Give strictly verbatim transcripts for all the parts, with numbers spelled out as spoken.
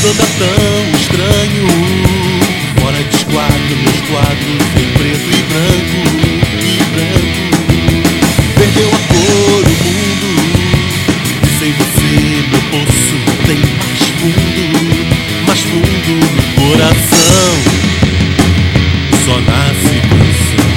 anda tão estranho, fora de esquadro, meus quadros em preto e branco, e branco. Perdeu a cor o mundo, e sem você meu poço tem mais fundo, mais fundo no coração. Só nasce canção.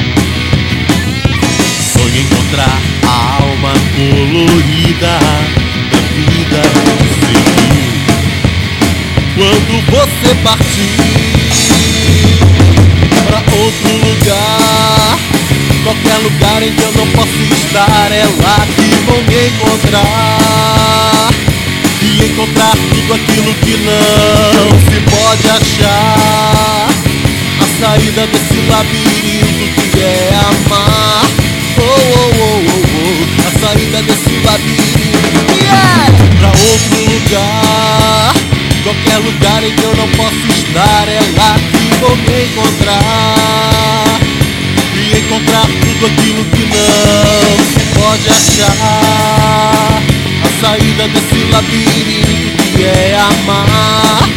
Sonho encontrar a alma colorida da vida que seguiu. Quando você partir pra outro lugar, qualquer lugar em que eu não posso estar, é lá que vou me encontrar. E encontrar tudo aquilo que não se pode achar. A saída desse labirinto que é amar. Oh, oh, oh, oh, oh. A saída desse labirinto que é pra outro lugar. Qualquer lugar em que eu não posso estar, é lá que vou me encontrar. E encontrar tudo aquilo que não se pode achar. A saída desse labirinto que é amar.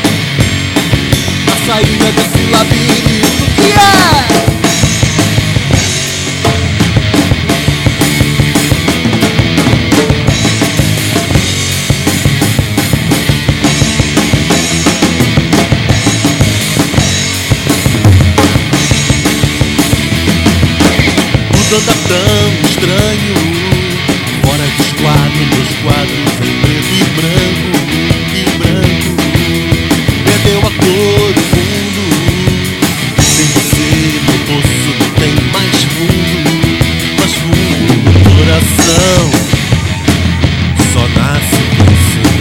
A saída desse labirinto que é... Tudo anda tão estranho, fora de esquadro, meus quadros em preto e branco, e branco. Perdeu a cor do mundo, sem você meu poço não tem mais fundo, mais fundo no coração. Só nasce canção.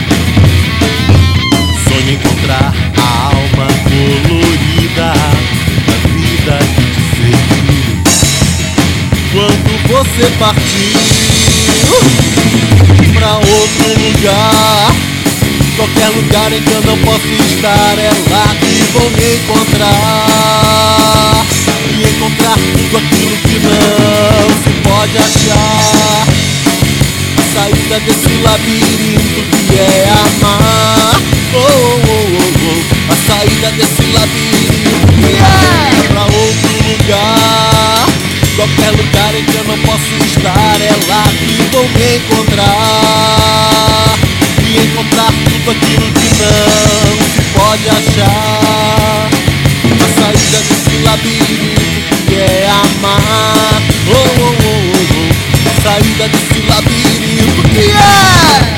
Sonho encontrar a alma colorida da vida que te seguiu. Quando você partir pra outro lugar, qualquer lugar em que eu não posso estar, é lá que vou me encontrar. E encontrar tudo aquilo que não se pode achar. A saída desse labirinto que é amar. Oh, oh, oh, oh, oh. A saída desse labirinto que é pra outro lugar. Qualquer lugar em que eu não posso estar, é lá que vou me encontrar. E encontrar tudo aquilo que não se pode achar. A saída desse labirinto que é amar. Oh, oh, oh, oh, oh. A saída desse labirinto que é...